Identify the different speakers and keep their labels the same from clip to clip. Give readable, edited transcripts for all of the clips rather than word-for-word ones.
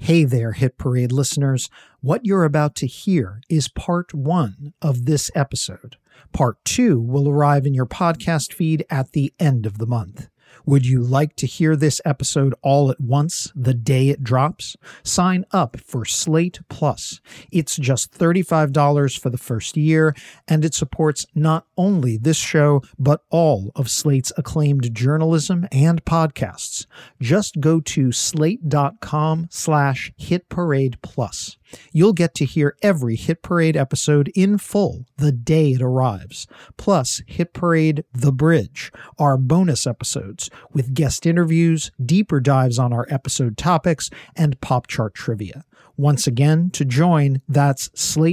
Speaker 1: Hey there, Hit Parade listeners. What you're about to hear is part 1 of this episode. Part 2 will arrive in your podcast feed at the end of the month. Would you like to hear this episode all at once, the day it drops? Sign up for Slate Plus. It's just $35 for the first year, and it supports not only this show, but all of Slate's acclaimed journalism and podcasts. Just go to slate.com/hitparadeplus. You'll get to hear every Hit Parade episode in full the day it arrives, plus Hit Parade The Bridge, our bonus episodes with guest interviews, deeper dives on our episode topics, and pop chart trivia. Once again, to join, that's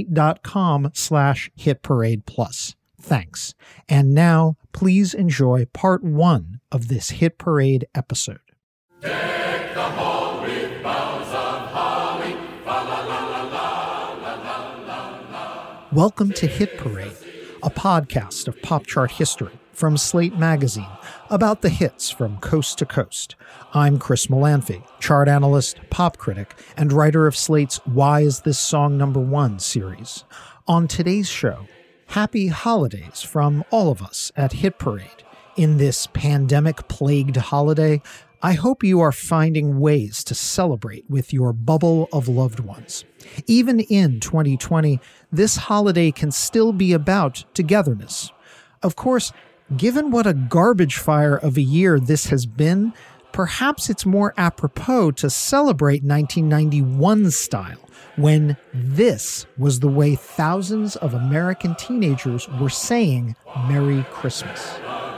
Speaker 1: slate.com/hitparadeplus. Thanks. And now, please enjoy part 1 of this Hit Parade episode.
Speaker 2: Deck the hall with boughs of holly.
Speaker 1: Welcome to Hit Parade, a podcast of pop chart history from Slate Magazine about the hits from coast to coast. I'm Chris Molanphy, chart analyst, pop critic, and writer of Slate's Why Is This Song Number 1 series. On today's show, happy holidays from all of us at Hit Parade. In this pandemic-plagued holiday, I hope you are finding ways to celebrate with your bubble of loved ones. Even in 2020, this holiday can still be about togetherness. Of course, given what a garbage fire of a year this has been, perhaps it's more apropos to celebrate 1991 style, when this was the way thousands of American teenagers were saying Merry Christmas.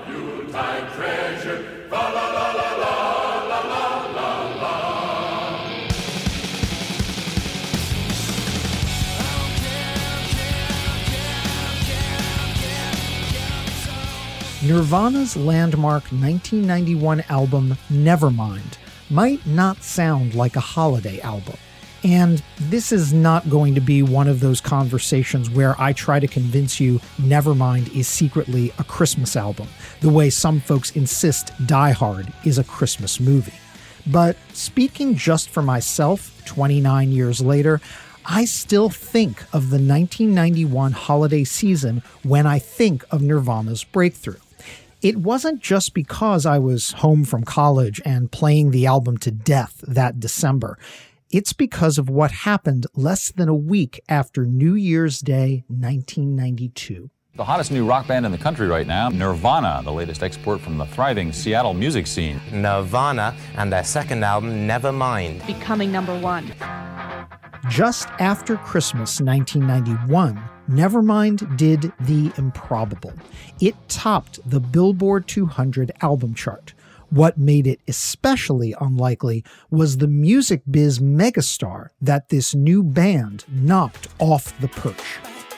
Speaker 1: Nirvana's landmark 1991 album, Nevermind, might not sound like a holiday album. And this is not going to be one of those conversations where I try to convince you Nevermind is secretly a Christmas album, the way some folks insist Die Hard is a Christmas movie. But speaking just for myself, 29 years later, I still think of the 1991 holiday season when I think of Nirvana's breakthrough. It wasn't just because I was home from college and playing the album to death that December. It's because of what happened less than a week after New Year's Day, 1992.
Speaker 3: The hottest new rock band in the country right now, Nirvana, the latest export from the thriving Seattle music scene.
Speaker 4: Nirvana and their second album, Nevermind,
Speaker 5: becoming number 1.
Speaker 1: Just after Christmas 1991, Nevermind did the improbable. It topped the Billboard 200 album chart. What made it especially unlikely was the music biz megastar that this new band knocked off the perch.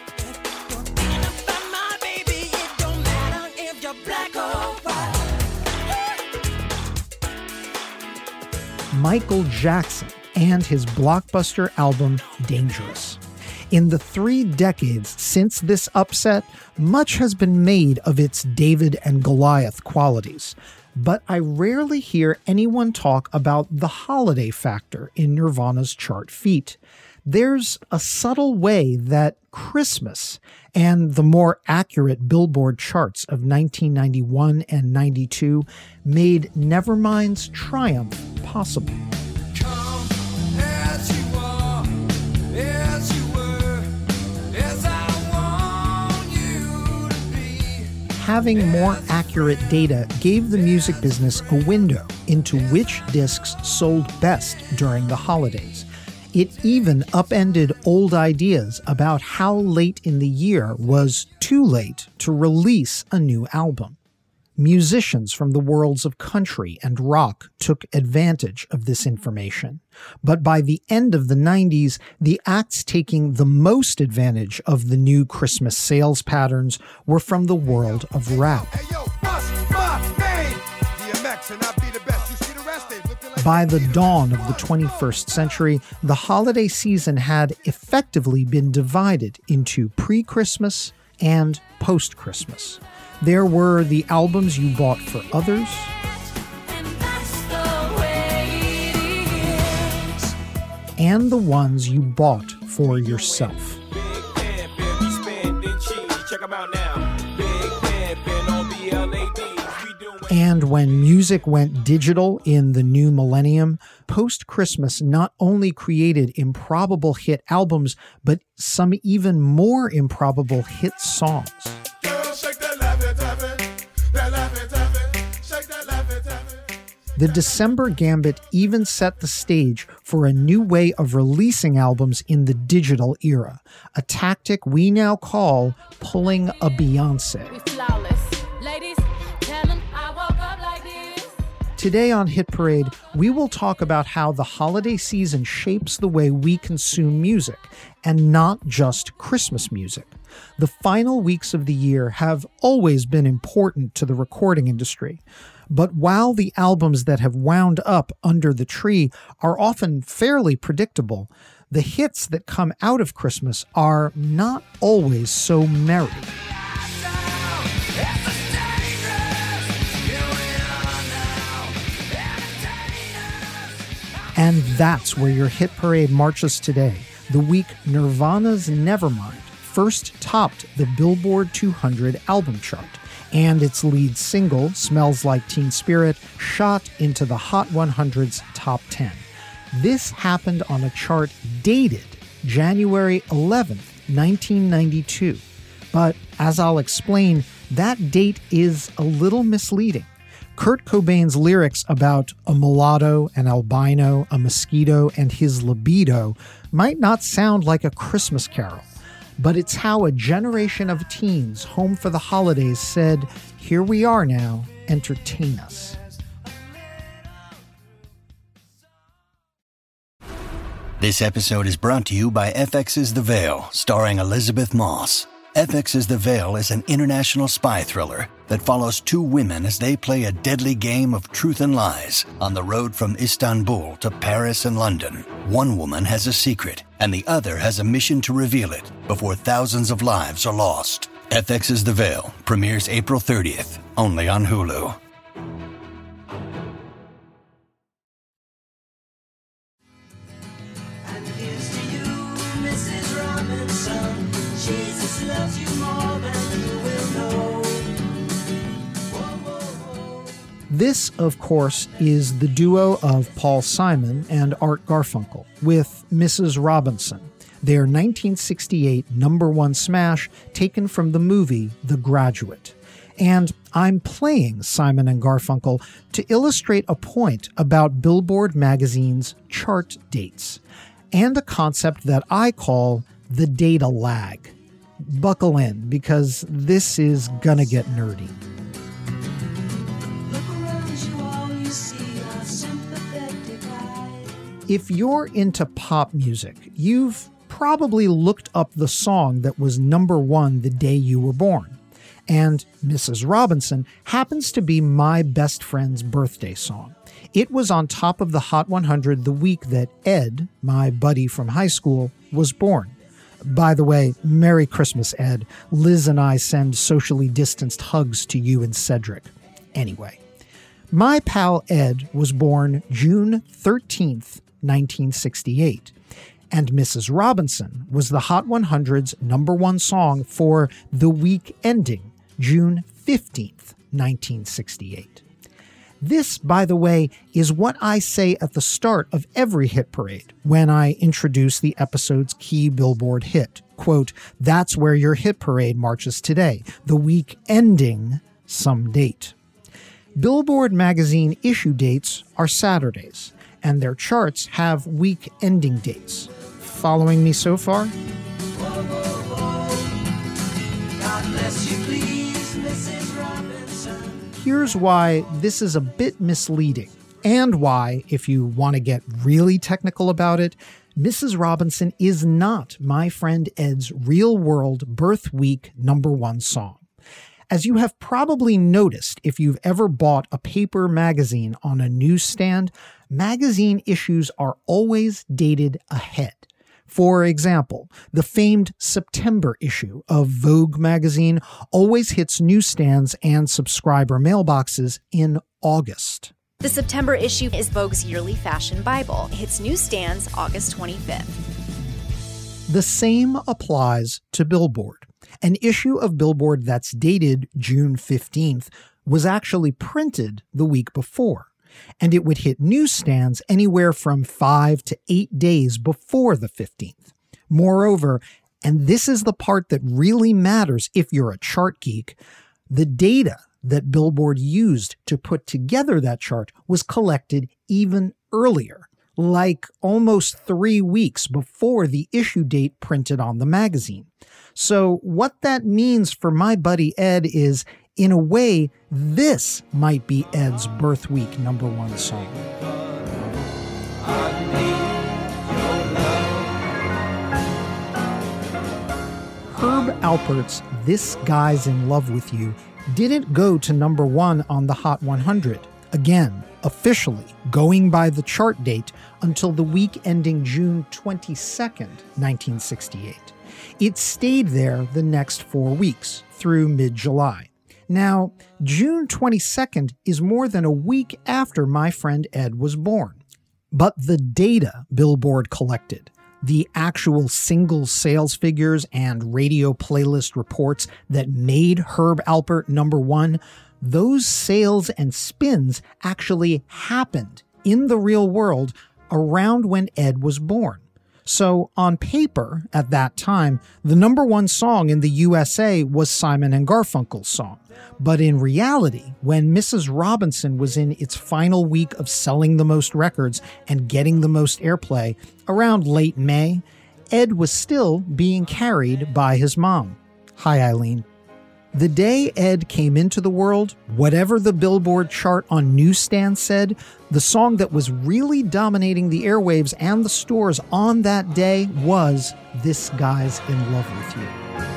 Speaker 1: Michael Jackson and his blockbuster album, Dangerous. In the 3 decades since this upset, much has been made of its David and Goliath qualities. But I rarely hear anyone talk about the holiday factor in Nirvana's chart feat. There's a subtle way that Christmas and the more accurate Billboard charts of 1991 and 92 made Nevermind's triumph possible. Having more accurate data gave the music business a window into which discs sold best during the holidays. It even upended old ideas about how late in the year was too late to release a new album. Musicians from the worlds of country and rock took advantage of this information. But by the end of the 90s, the acts taking the most advantage of the new Christmas sales patterns were from the world of rap. By the dawn of the 21st century, the holiday season had effectively been divided into pre-Christmas and post-Christmas. There were the albums you bought for others, and the ones you bought for yourself. And when music went digital in the new millennium, Post-Christmas not only created improbable hit albums, but some even more improbable hit songs. The December Gambit even set the stage for a new way of releasing albums in the digital era, a tactic we now call pulling a Beyoncé. Today on Hit Parade, we will talk about how the holiday season shapes the way we consume music, and not just Christmas music. The final weeks of the year have always been important to the recording industry. But while the albums that have wound up under the tree are often fairly predictable, the hits that come out of Christmas are not always so merry. And that's where your Hit Parade marches today, the week Nirvana's Nevermind first topped the Billboard 200 album chart, and its lead single, Smells Like Teen Spirit, shot into the Hot 100's top 10. This happened on a chart dated January 11th, 1992. But as I'll explain, that date is a little misleading. Kurt Cobain's lyrics about a mulatto, an albino, a mosquito, and his libido might not sound like a Christmas carol, but it's how a generation of teens home for the holidays said, "Here we are now, entertain us."
Speaker 5: This episode is brought to you by FX's The Veil, starring Elizabeth Moss. FX's The Veil is an international spy thriller that follows two women as they play a deadly game of truth and lies on the road from Istanbul to Paris and London. One woman has a secret, and the other has a mission to reveal it before thousands of lives are lost. FX's The Veil premieres April 30th, only on Hulu.
Speaker 6: And here's to you, Mrs. Robinson. Jesus loves you more than you will know. Whoa, whoa, whoa.
Speaker 1: This, of course, is the duo of Paul Simon and Art Garfunkel with Mrs. Robinson, their 1968 #1 smash taken from the movie The Graduate. And I'm playing Simon and Garfunkel to illustrate a point about Billboard magazine's chart dates, and a concept that I call the data lag. Buckle in, because this is gonna get nerdy.
Speaker 6: Look around you, all you see are sympathetic eyes.
Speaker 1: If you're into pop music, you've probably looked up the song that was #1 the day you were born. And Mrs. Robinson happens to be my best friend's birthday song. It was on top of the Hot 100 the week that Ed, my buddy from high school, was born. By the way, Merry Christmas, Ed. Liz and I send socially distanced hugs to you and Cedric. Anyway, my pal Ed was born June 13th, 1968. And Mrs. Robinson was the Hot 100's #1 song for the week ending June 15th, 1968. This, by the way, is what I say at the start of every Hit Parade when I introduce the episode's key Billboard hit. Quote, "That's where your Hit Parade marches today, the week ending some date." Billboard magazine issue dates are Saturdays, and their charts have week ending dates. Following me so far?
Speaker 6: Whoa, whoa, whoa. God bless you, please, Mrs. Robinson.
Speaker 1: Here's why this is a bit misleading, and why, if you want to get really technical about it, Mrs. Robinson is not my friend Ed's real-world birth week #1 song. As you have probably noticed if you've ever bought a paper magazine on a newsstand, magazine issues are always dated ahead. For example, the famed September issue of Vogue magazine always hits newsstands and subscriber mailboxes in August.
Speaker 7: The September issue is Vogue's yearly fashion Bible. It hits newsstands August 25th.
Speaker 1: The same applies to Billboard. An issue of Billboard that's dated June 15th was actually printed the week before, and it would hit newsstands anywhere from 5 to 8 days before the 15th. Moreover, and this is the part that really matters if you're a chart geek, the data that Billboard used to put together that chart was collected even earlier, like almost 3 weeks before the issue date printed on the magazine. So what that means for my buddy Ed is, in a way, this might be Ed's birth week #1 song. Herb Alpert's This Guy's in Love with You didn't go to #1 on the Hot 100, again, officially going by the chart date until the week ending June 22nd, 1968. It stayed there the next 4 weeks, through mid-July. Now, June 22nd is more than a week after my friend Ed was born. But the data Billboard collected, the actual single sales figures and radio playlist reports that made Herb Alpert #1, those sales and spins actually happened in the real world around when Ed was born. So on paper, at that time, the #1 song in the USA was Simon and Garfunkel's song. But in reality, when Mrs. Robinson was in its final week of selling the most records and getting the most airplay, around late May, Ed was still being carried by his mom. Hi, Eileen. The day Ed came into the world, whatever the Billboard chart on newsstands said, the song that was really dominating the airwaves and the stores on that day was This Guy's in Love with You.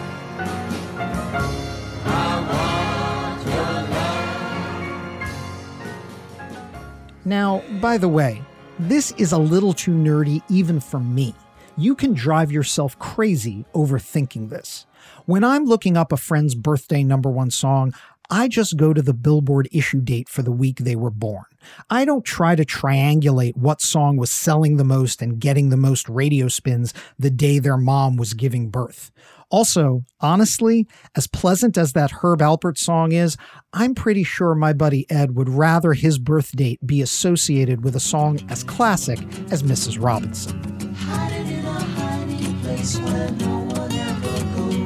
Speaker 1: Now, by the way, this is a little too nerdy even for me. You can drive yourself crazy overthinking this. When I'm looking up a friend's birthday #1 song, I just go to the Billboard issue date for the week they were born. I don't try to triangulate what song was selling the most and getting the most radio spins the day their mom was giving birth. Also, honestly, as pleasant as that Herb Alpert song is, I'm pretty sure my buddy Ed would rather his birth date be associated with a song as classic as Mrs. Robinson.
Speaker 6: Hiding in a hiding place where no one ever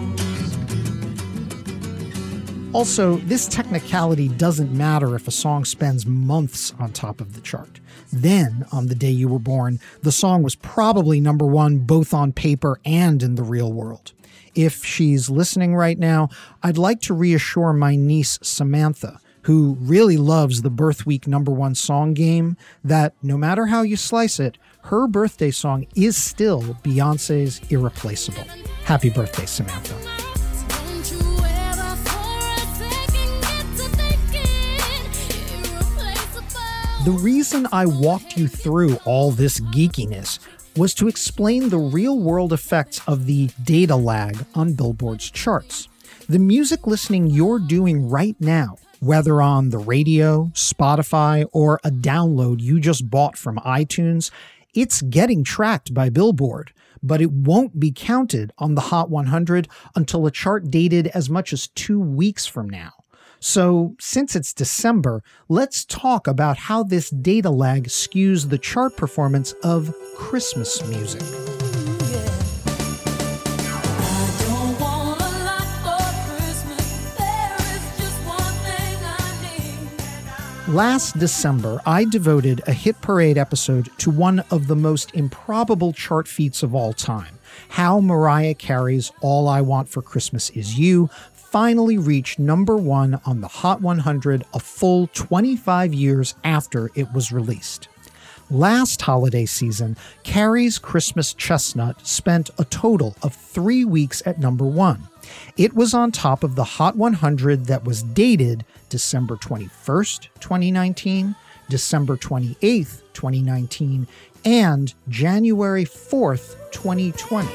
Speaker 6: goes.
Speaker 1: Also, this technicality doesn't matter if a song spends months on top of the chart. Then, on the day you were born, the song was probably #1 both on paper and in the real world. If she's listening right now, I'd like to reassure my niece Samantha, who really loves the birth week #1 song game, that no matter how you slice it, her birthday song is still Beyoncé's Irreplaceable. Happy birthday, Samantha. The reason I walked you through all this geekiness was to explain the real-world effects of the data lag on Billboard's charts. The music listening you're doing right now, whether on the radio, Spotify, or a download you just bought from iTunes, it's getting tracked by Billboard, but it won't be counted on the Hot 100 until a chart dated as much as 2 weeks from now. So, since it's December, let's talk about how this data lag skews the chart performance of Christmas music. Last December, I devoted a Hit Parade episode to one of the most improbable chart feats of all time, how Mariah Carey's All I Want for Christmas Is You finally reached #1 on the Hot 100 a full 25 years after it was released. Last holiday season, Carey's Christmas Chestnut spent a total of 3 weeks at #1. It was on top of the Hot 100 that was dated December 21st, 2019, December 28th, 2019, and January 4th, 2020.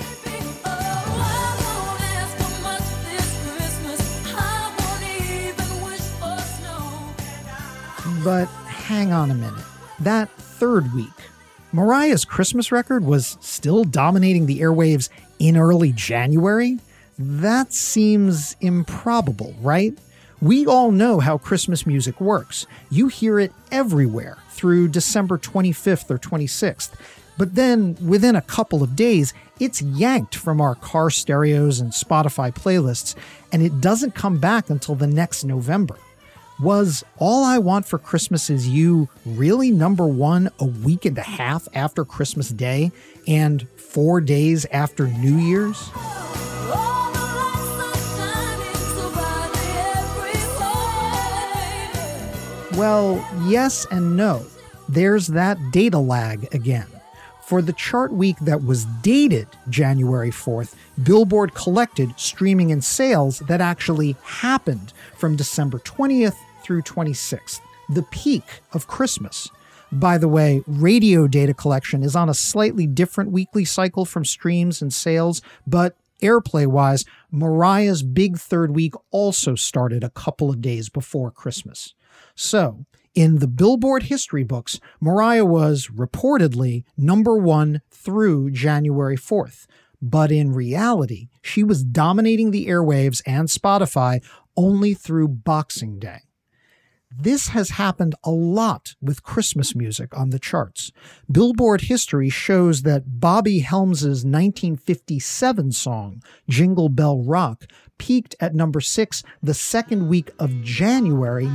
Speaker 1: But hang on a minute. That third week, Mariah's Christmas record was still dominating the airwaves in early January? That seems improbable, right? We all know how Christmas music works. You hear it everywhere through December 25th or 26th. But then, within a couple of days, it's yanked from our car stereos and Spotify playlists, and it doesn't come back until the next November. Was All I Want for Christmas Is You really number one a week and a half after Christmas Day and 4 days after New Year's? Well, yes and no. There's that data lag again. For the chart week that was dated January 4th, Billboard collected streaming and sales that actually happened from December 20th through 26th, the peak of Christmas. By the way, radio data collection is on a slightly different weekly cycle from streams and sales, but airplay-wise, Mariah's big third week also started a couple of days before Christmas. So, in the Billboard history books, Mariah was reportedly number one through January 4th. But in reality, she was dominating the airwaves and Spotify only through Boxing Day. This has happened a lot with Christmas music on the charts. Billboard history shows that Bobby Helms's 1957 song, Jingle Bell Rock, peaked at number 6 the second week of January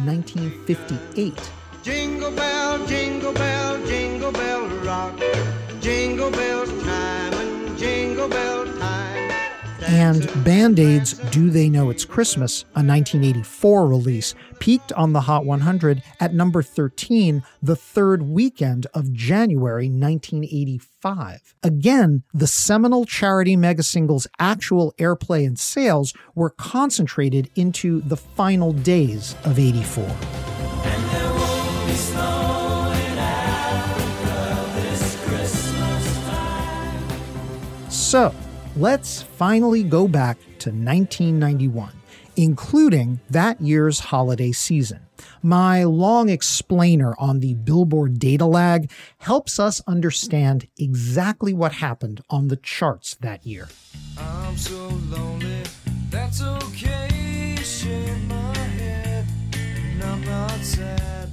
Speaker 1: 1958.
Speaker 6: Jingle bell, jingle bell, jingle bell rock. Jingle bell time and jingle bell time.
Speaker 1: And Band-Aid's Do They Know It's Christmas, a 1984 release, peaked on the Hot 100 at number 13 the third weekend of January 1985. Again, the seminal charity megasingle's actual airplay and sales were concentrated into the final days of '84.
Speaker 2: And there won't be snow in Africa this Christmas time.
Speaker 1: So, let's finally go back to 1991, including that year's holiday season. My long explainer on the Billboard data lag helps us understand exactly what happened on the charts that year.
Speaker 6: I'm so lonely, that's okay. Shake my head, and I'm not sad.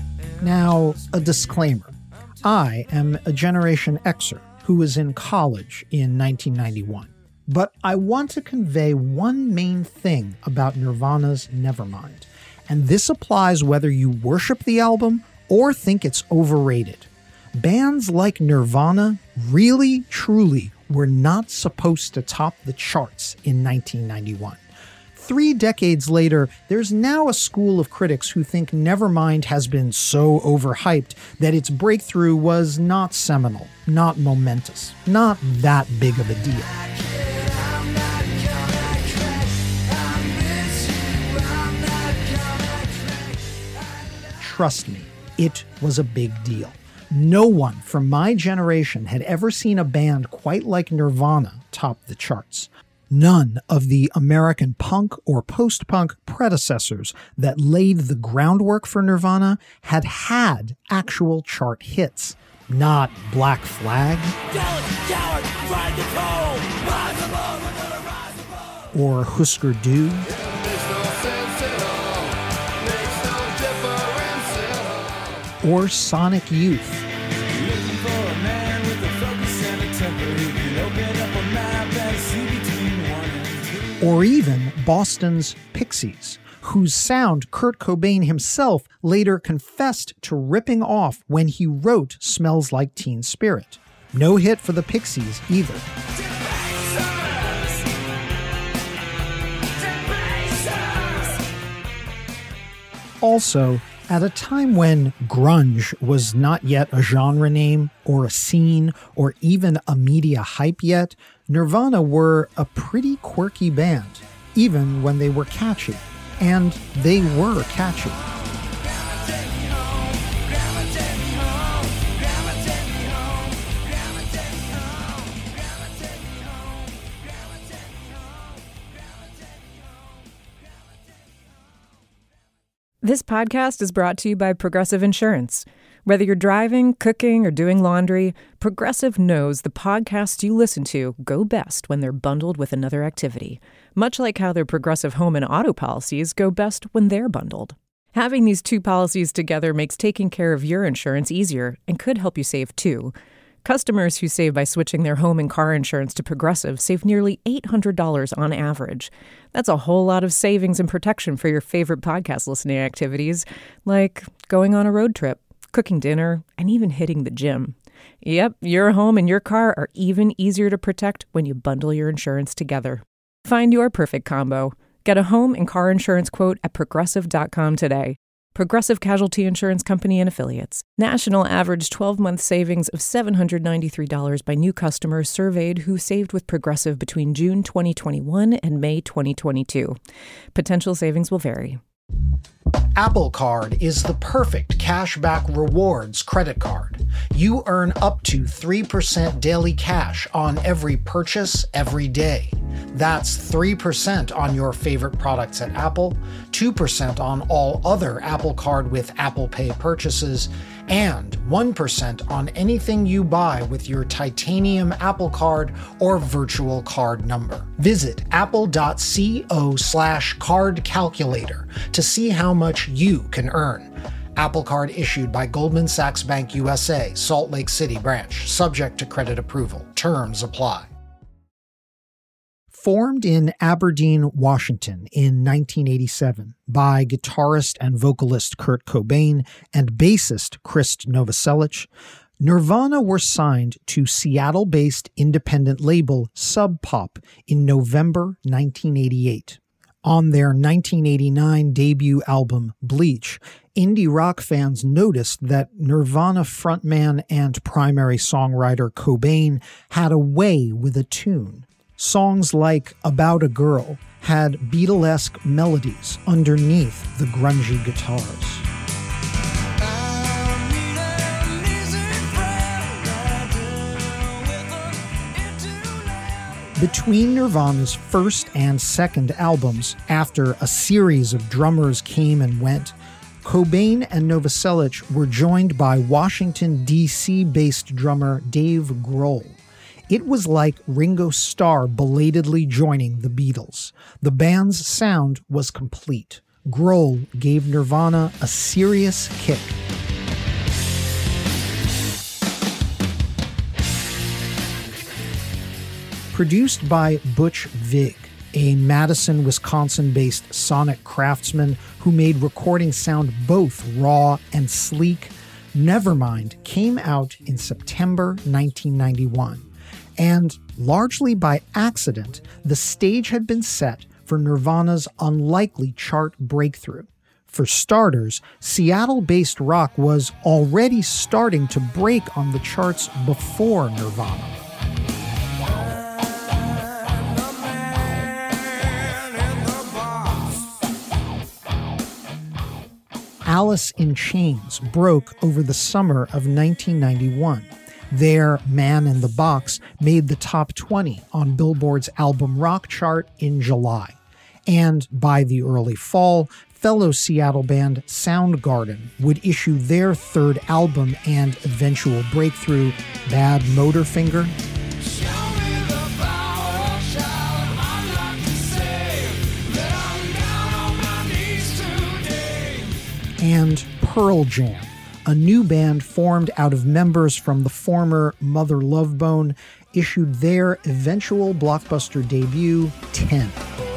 Speaker 1: Now, a disclaimer. I am a Generation Xer who was in college in 1991. But I want to convey one main thing about Nirvana's Nevermind, and this applies whether you worship the album or think it's overrated. Bands like Nirvana really, truly were not supposed to top the charts in 1991. 3 decades later, there's now a school of critics who think Nevermind has been so overhyped that its breakthrough was not seminal, not momentous, not that big of a deal. Trust me, it was a big deal. No one from my generation had ever seen a band quite like Nirvana top the charts. None of the American punk or post-punk predecessors that laid the groundwork for Nirvana had actual chart hits. Not Black Flag or Husker Du or Sonic Youth. Or even Boston's Pixies, whose sound Kurt Cobain himself later confessed to ripping off when he wrote Smells Like Teen Spirit. No hit for the Pixies either. Also, at a time when grunge was not yet a genre name or a scene or even a media hype yet, Nirvana were a pretty quirky band, even when they were catchy. And they were catchy.
Speaker 8: This podcast is brought to you by Progressive Insurance. Whether you're driving, cooking, or doing laundry, Progressive knows the podcasts you listen to go best when they're bundled with another activity, much like how their Progressive home and auto policies go best when they're bundled. Having these two policies together makes taking care of your insurance easier and could help you save too. Customers who save by switching their home and car insurance to Progressive save nearly $800 on average. That's a whole lot of savings and protection for your favorite podcast listening activities, like going on a road trip, cooking dinner, and even hitting the gym. Yep, your home and your car are even easier to protect when you bundle your insurance together. Find your perfect combo. Get a home and car insurance quote at Progressive.com today. Progressive Casualty Insurance Company and Affiliates. National average 12-month savings of $793 by new customers surveyed who saved with Progressive between June 2021 and May 2022. Potential savings will vary.
Speaker 1: Apple Card is the perfect cashback rewards credit card. You earn up to 3% daily cash on every purchase every day. That's 3% on your favorite products at Apple, 2% on all other Apple Card with Apple Pay purchases, and 1% on anything you buy with your titanium Apple Card or virtual card number. Visit apple.co/card calculator to see how much you can earn. Apple Card issued by Goldman Sachs Bank USA, Salt Lake City branch, subject to credit approval. Terms apply. Formed in Aberdeen, Washington in 1987 by guitarist and vocalist Kurt Cobain and bassist Chris Novoselic, Nirvana were signed to Seattle-based independent label Sub Pop in November 1988. On their 1989 debut album, Bleach, indie rock fans noticed that Nirvana frontman and primary songwriter Cobain had a way with a tune. Songs like About a Girl had Beatlesque melodies underneath the grungy guitars. Between Nirvana's first and second albums, after a series of drummers came and went, Cobain and Novoselic were joined by Washington, D.C.-based drummer Dave Grohl. It was like Ringo Starr belatedly joining the Beatles. The band's sound was complete. Grohl gave Nirvana a serious kick. Produced by Butch Vig, a Madison, Wisconsin-based sonic craftsman who made recording sound both raw and sleek, Nevermind came out in September 1991. And, largely by accident, the stage had been set for Nirvana's unlikely chart breakthrough. For starters, Seattle-based rock was already starting to break on the charts before Nirvana. Alice in Chains broke over the summer of 1991. Their Man in the Box made the top 20 on Billboard's album rock chart in July. And by the early fall, fellow Seattle band Soundgarden would issue their third album and eventual breakthrough, Bad Motorfinger. And Pearl Jam, a new band formed out of members from the former Mother Love Bone, issued their eventual blockbuster debut, 10.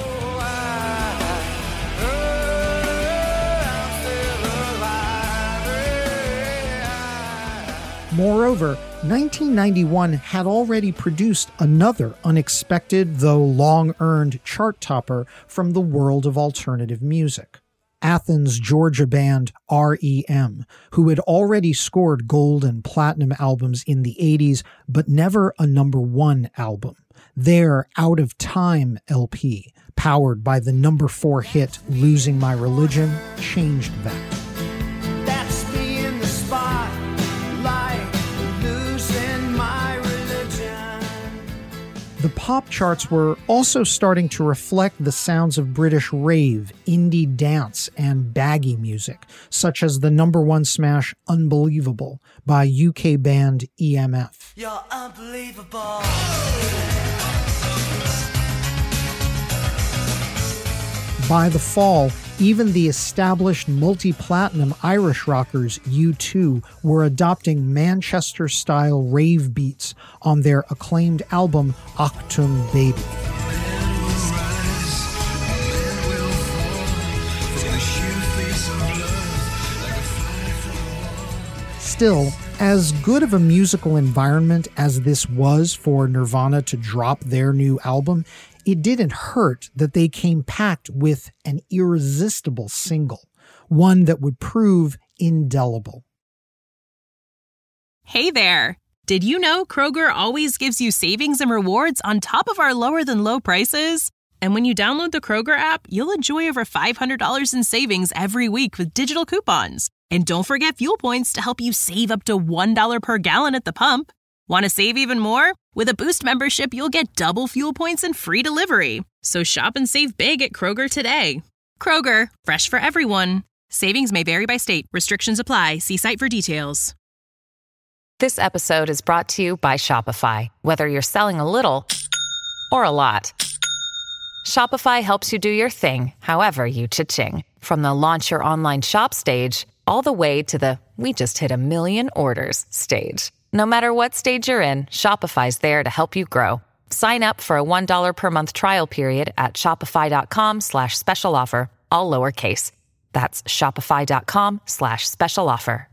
Speaker 1: Moreover, 1991 had already produced another unexpected, though long-earned, chart topper from the world of alternative music. Athens, Georgia band R.E.M., who had already scored gold and platinum albums in the 80s, but never a number one album. Their Out of Time LP, powered by the number 4 hit Losing My Religion, changed that.
Speaker 6: That's me in the spotlight, losing my religion.
Speaker 1: The pop charts were also starting to reflect the sounds of British rave, indie dance, and baggy music, such as the #1 smash Unbelievable by UK band EMF.
Speaker 6: You're unbelievable.
Speaker 1: By the fall, even the established multi-platinum Irish rockers U2 were adopting Manchester-style rave beats on their acclaimed album Achtung Baby. Still, as good of a musical environment as this was for Nirvana to drop their new album, it didn't hurt that they came packed with an irresistible single, one that would prove indelible.
Speaker 9: Hey there! Did you know Kroger always gives you savings and rewards on top of our lower-than-low prices? And when you download the Kroger app, you'll enjoy over $500 in savings every week with digital coupons. And don't forget fuel points to help you save up to $1 per gallon at the pump. Want to save even more? With a Boost membership, you'll get double fuel points and free delivery. So shop and save big at Kroger today. Kroger, fresh for everyone. Savings may vary by state. Restrictions apply. See site for details.
Speaker 10: This episode is brought to you by Shopify. Whether you're selling a little or a lot, Shopify helps you do your thing, however you cha-ching. From the launch your online shop stage, all the way to the we just hit 1 million orders stage. No matter what stage you're in, Shopify's there to help you grow. Sign up for a $1 per month trial period at shopify.com/special offer, all lowercase. That's shopify.com/special offer.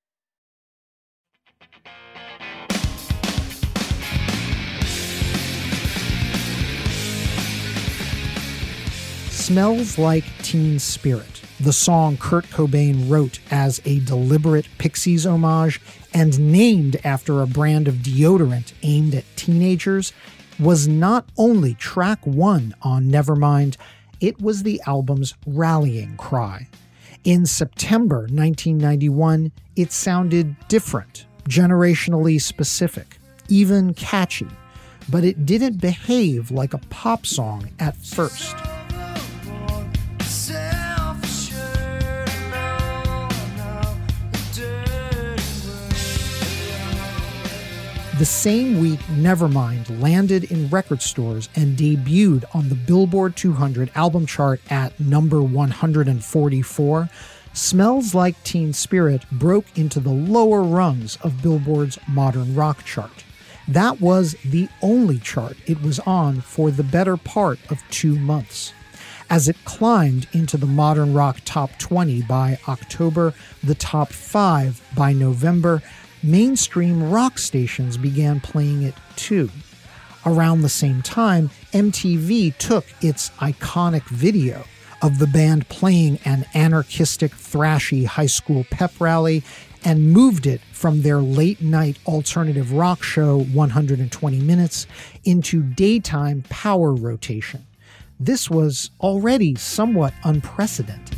Speaker 1: Smells Like Teen Spirit, the song Kurt Cobain wrote as a deliberate Pixies homage and named after a brand of deodorant aimed at teenagers, was not only track 1 on Nevermind, it was the album's rallying cry. In September 1991, it sounded different, generationally specific, even catchy, but it didn't behave like a pop song at first. The same week, Nevermind landed in record stores and debuted on the Billboard 200 album chart at number 144. Smells Like Teen Spirit broke into the lower rungs of Billboard's modern rock chart. That was the only chart it was on for the better part of 2 months. As it climbed into the modern rock top 20 by October, the top 5 by November, mainstream rock stations began playing it too. Around the same time, MTV took its iconic video of the band playing an anarchistic, thrashy high school pep rally and moved it from their late-night alternative rock show 120 Minutes into daytime power rotation. This was already somewhat unprecedented.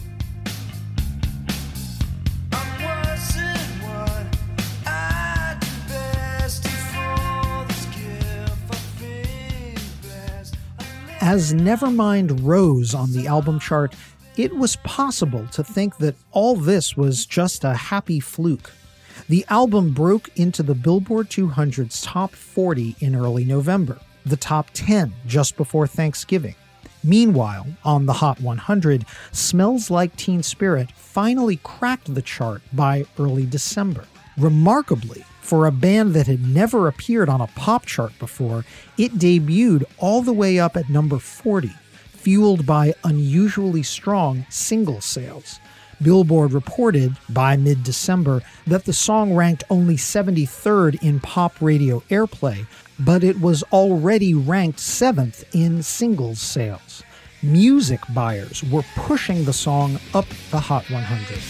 Speaker 1: As Nevermind rose on the album chart, it was possible to think that all this was just a happy fluke. The album broke into the Billboard 200's top 40 in early November, the top 10 just before Thanksgiving. Meanwhile, on the Hot 100, Smells Like Teen Spirit finally cracked the chart by early December. Remarkably, for a band that had never appeared on a pop chart before, it debuted all the way up at number 40, fueled by unusually strong single sales. Billboard reported by mid-December that the song ranked only 73rd in pop radio airplay, but it was already ranked 7th in singles sales. Music buyers were pushing the song up the Hot 100.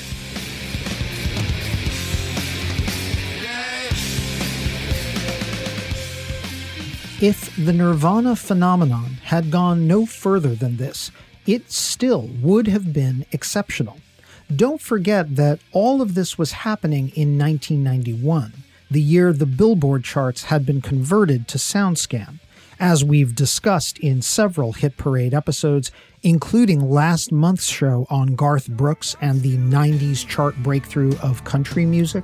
Speaker 1: If the Nirvana phenomenon had gone no further than this, it still would have been exceptional. Don't forget that all of this was happening in 1991, the year the Billboard charts had been converted to SoundScan, As we've discussed in several Hit Parade episodes, including last month's show on Garth Brooks and the 90s chart breakthrough of country music,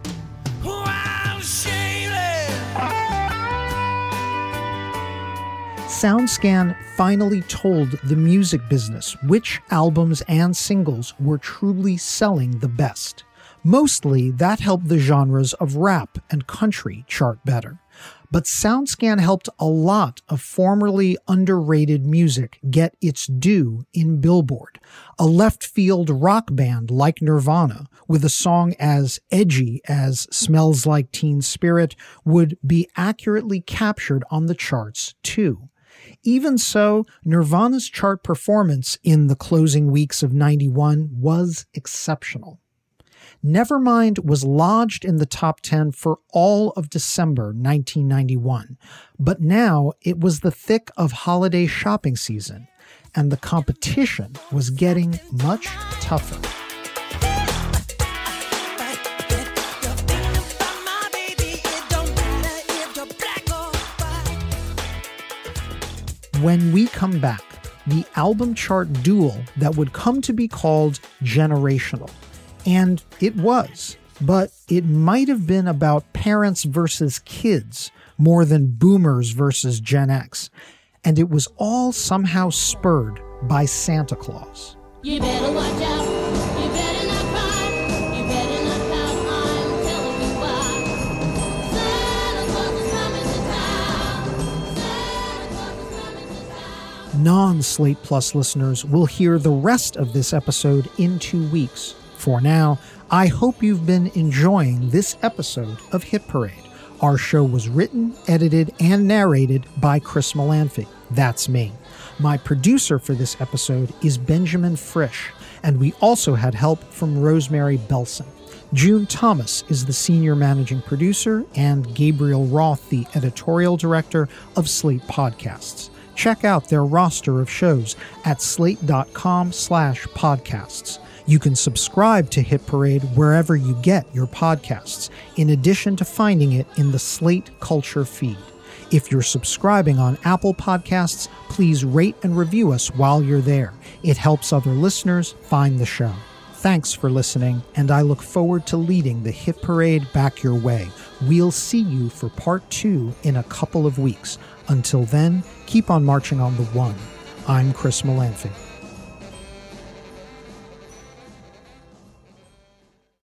Speaker 1: SoundScan finally told the music business which albums and singles were truly selling the best. Mostly, that helped the genres of rap and country chart better. But SoundScan helped a lot of formerly underrated music get its due in Billboard. A left-field rock band like Nirvana, with a song as edgy as Smells Like Teen Spirit, would be accurately captured on the charts, too. Even so, Nirvana's chart performance in the closing weeks of '91 was exceptional. Nevermind was lodged in the top 10 for all of December 1991, but now it was the thick of holiday shopping season, and the competition was getting much tougher. When we come back, the album chart duel that would come to be called generational. And it was, but it might have been about parents versus kids more than boomers versus Gen X. And it was all somehow spurred by Santa Claus.
Speaker 6: You better watch out. You better not cry. You better not pout. I'm telling you why. Santa Claus is coming to town. Santa Claus is coming to town.
Speaker 1: Non-Slate Plus listeners will hear the rest of this episode in 2 weeks. For now, I hope you've been enjoying this episode of Hit Parade. Our show was written, edited, and narrated by Chris Molanphy. That's me. My producer for this episode is Benjamin Frisch, and we also had help from Rosemary Belson. June Thomas is the senior managing producer, and Gabriel Roth the editorial director of Slate Podcasts. Check out their roster of shows at slate.com/podcasts. You can subscribe to Hit Parade wherever you get your podcasts, in addition to finding it in the Slate Culture feed. If you're subscribing on Apple Podcasts, please rate and review us while you're there. It helps other listeners find the show. Thanks for listening, and I look forward to leading the Hit Parade back your way. We'll see you for part 2 in a couple of weeks. Until then, keep on marching on the one. I'm Chris Molanphy.